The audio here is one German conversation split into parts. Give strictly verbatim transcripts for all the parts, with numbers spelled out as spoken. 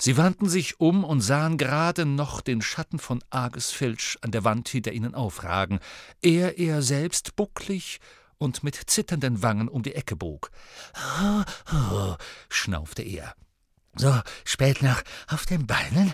Sie wandten sich um und sahen gerade noch den Schatten von Argus Filch an der Wand hinter ihnen aufragen, er er selbst bucklig und mit zitternden Wangen um die Ecke bog. »Oh, oh«, schnaufte er. »So spät noch auf den Beinen?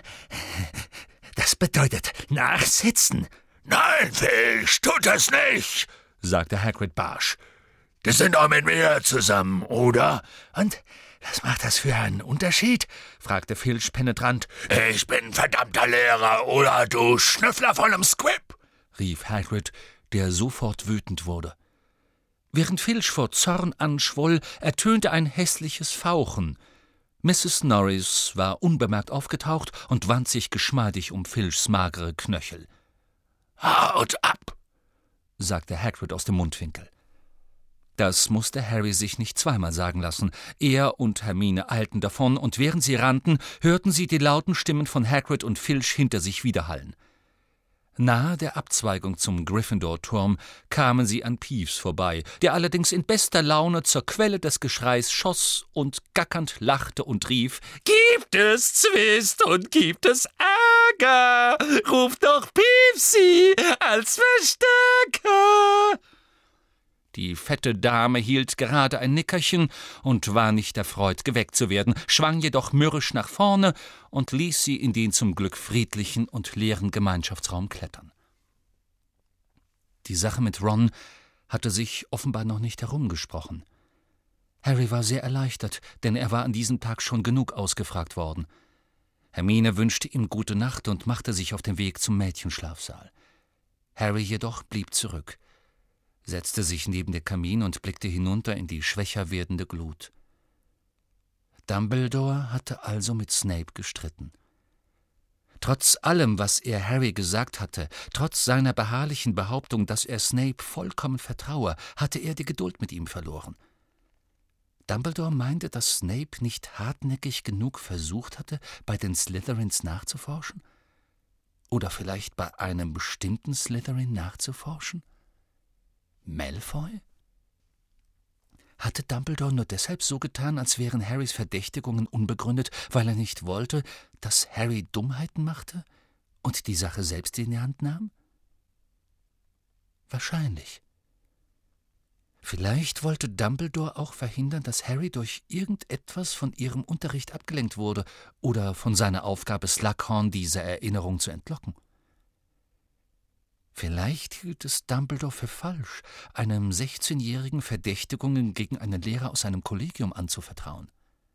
Das bedeutet nachsitzen.« »Nein, Filch, tut das nicht«, sagte Hagrid barsch. »Die sind auch mit mir zusammen, oder?« »Und was macht das für einen Unterschied?« fragte Filch penetrant. »Ich bin verdammter Lehrer, oder du Schnüffler von einem Squib«, rief Hagrid, der sofort wütend wurde. Während Filch vor Zorn anschwoll, ertönte ein hässliches Fauchen. Misses Norris war unbemerkt aufgetaucht und wand sich geschmeidig um Filchs magere Knöchel. »Haut ab«, sagte Hagrid aus dem Mundwinkel. Das musste Harry sich nicht zweimal sagen lassen. Er und Hermine eilten davon, und während sie rannten, hörten sie die lauten Stimmen von Hagrid und Filch hinter sich widerhallen. Nahe der Abzweigung zum Gryffindor-Turm kamen sie an Peeves vorbei, der allerdings in bester Laune zur Quelle des Geschreis schoss und gackernd lachte und rief: »Gibt es Zwist und gibt es Ärger? Ruft doch Peevesy als Verstärker!« Die fette Dame hielt gerade ein Nickerchen und war nicht erfreut, geweckt zu werden, schwang jedoch mürrisch nach vorne und ließ sie in den zum Glück friedlichen und leeren Gemeinschaftsraum klettern. Die Sache mit Ron hatte sich offenbar noch nicht herumgesprochen. Harry war sehr erleichtert, denn er war an diesem Tag schon genug ausgefragt worden. Hermine wünschte ihm gute Nacht und machte sich auf den Weg zum Mädchenschlafsaal. Harry jedoch blieb zurück, setzte sich neben den Kamin und blickte hinunter in die schwächer werdende Glut. Dumbledore hatte also mit Snape gestritten. Trotz allem, was er Harry gesagt hatte, trotz seiner beharrlichen Behauptung, dass er Snape vollkommen vertraue, hatte er die Geduld mit ihm verloren. Dumbledore meinte, dass Snape nicht hartnäckig genug versucht hatte, bei den Slytherins nachzuforschen? Oder vielleicht bei einem bestimmten Slytherin nachzuforschen? Malfoy? Hatte Dumbledore nur deshalb so getan, als wären Harrys Verdächtigungen unbegründet, weil er nicht wollte, dass Harry Dummheiten machte und die Sache selbst in die Hand nahm? Wahrscheinlich. Vielleicht wollte Dumbledore auch verhindern, dass Harry durch irgendetwas von ihrem Unterricht abgelenkt wurde oder von seiner Aufgabe, Slughorn dieser Erinnerung zu entlocken. Vielleicht hielt es Dumbledore für falsch, einem sechzehnjährigen Verdächtigungen gegen einen Lehrer aus seinem Kollegium anzuvertrauen.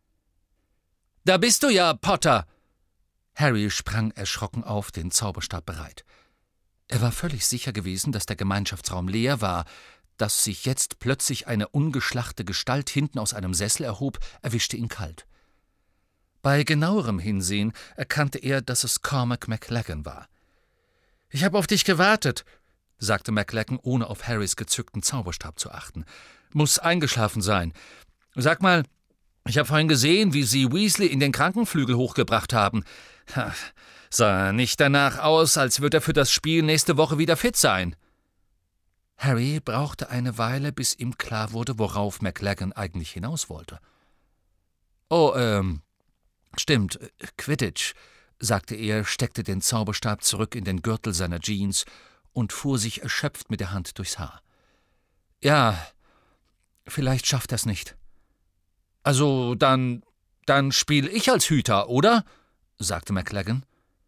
»Da bist du ja, Potter!« Harry sprang erschrocken auf, den Zauberstab bereit. Er war völlig sicher gewesen, dass der Gemeinschaftsraum leer war. Dass sich jetzt plötzlich eine ungeschlachte Gestalt hinten aus einem Sessel erhob, erwischte ihn kalt. Bei genauerem Hinsehen erkannte er, dass es Cormac McLaggen war. »Ich habe auf dich gewartet«, sagte McLaggen, ohne auf Harrys gezückten Zauberstab zu achten. »Muss eingeschlafen sein. Sag mal, ich habe vorhin gesehen, wie Sie Weasley in den Krankenflügel hochgebracht haben. Ha, sah nicht danach aus, als würde er für das Spiel nächste Woche wieder fit sein.« Harry brauchte eine Weile, bis ihm klar wurde, worauf McLaggen eigentlich hinaus wollte. »Oh, ähm, stimmt, Quidditch«, sagte er, steckte den Zauberstab zurück in den Gürtel seiner Jeans und fuhr sich erschöpft mit der Hand durchs Haar. »Ja, vielleicht schafft er's nicht.« »Also, dann, dann spiel ich als Hüter, oder?« sagte McLaggen.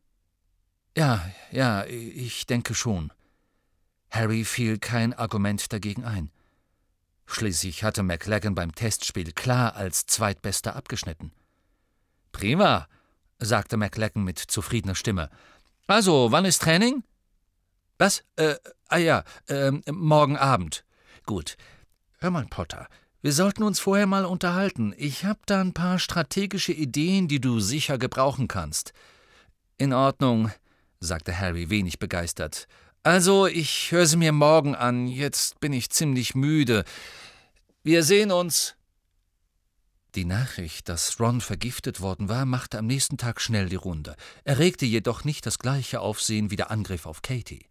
»Ja, ja, ich denke schon.« Harry fiel kein Argument dagegen ein. Schließlich hatte McLaggen beim Testspiel klar als Zweitbester abgeschnitten. »Prima«, sagte McLaggen mit zufriedener Stimme. »Also, wann ist Training?« »Was? Äh, ah ja, äh, morgen Abend.« »Gut. Hör mal, Potter, wir sollten uns vorher mal unterhalten. Ich hab da ein paar strategische Ideen, die du sicher gebrauchen kannst.« »In Ordnung«, sagte Harry wenig begeistert. »Also, ich höre sie mir morgen an. Jetzt bin ich ziemlich müde. Wir sehen uns.« Die Nachricht, dass Ron vergiftet worden war, machte am nächsten Tag schnell die Runde, erregte jedoch nicht das gleiche Aufsehen wie der Angriff auf Katie.